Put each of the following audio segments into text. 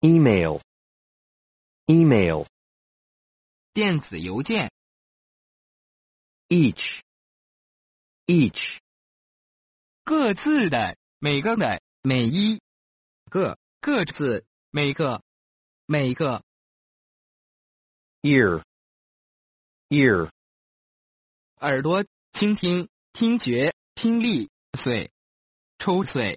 email, email, 电子邮件。 each, each, 各自的，每个的，每一个，各自，每个，每个。 ear, ear, 耳朵，倾听，听觉，听力，髓，抽髓。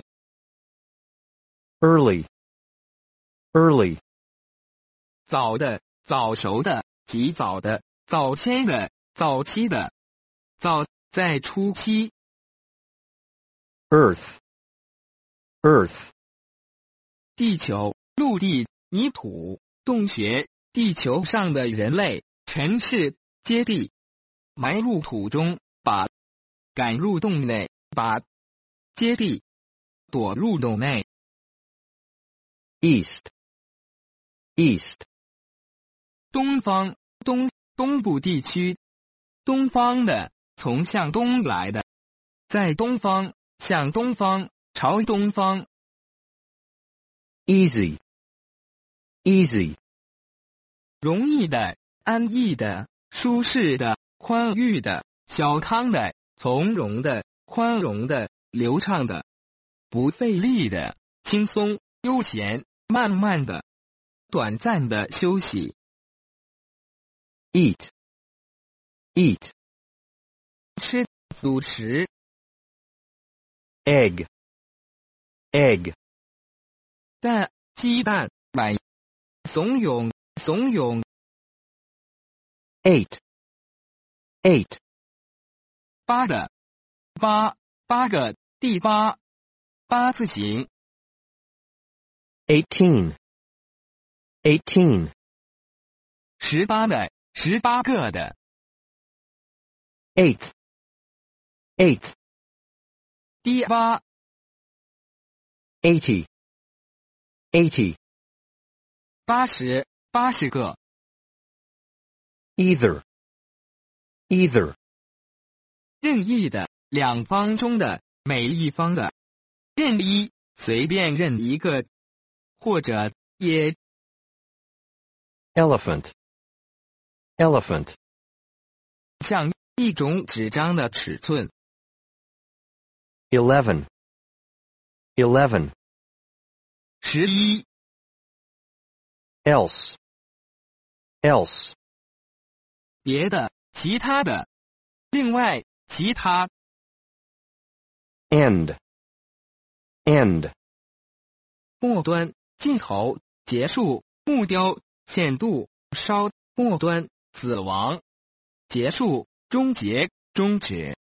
early, early, 早的，早熟的，极早的，早先的，早期的，早在初期。 earth, earth, 地球，陆地，泥土，洞穴，地球上的人类，尘世，接地，埋入土中，把赶入洞内，把接地，躲入洞内。 east, east, 东方，东部地区，东方的，从向东来的，在东方，向东方，朝东方。 easy, easy, 容易的，安逸的，舒适的，宽裕的，小康的，从容的，宽容的，流畅的，不费力的，轻松，悠闲，慢慢的，短暂的休息。 eat, eat, 吃，主食。 egg, egg, 蛋，鸡蛋，买，怂恿，怂恿。 eight, eight, 八的，八个，第八，八字形。 18, 18, 18的，18个的。 eighth, eighth, 第八， 80, 80, 80个。 either, either, 任意的，两方中的，每一方的。任一，随便任一个，或者也。 elephant, elephant, 像一种纸张的尺寸。 11, 11, 11。 else, else, 别的，其他的，另外，其他。 end, end, 末端，尽头，结束，目标，限度，稍，末端，死亡，结束，终结，终止。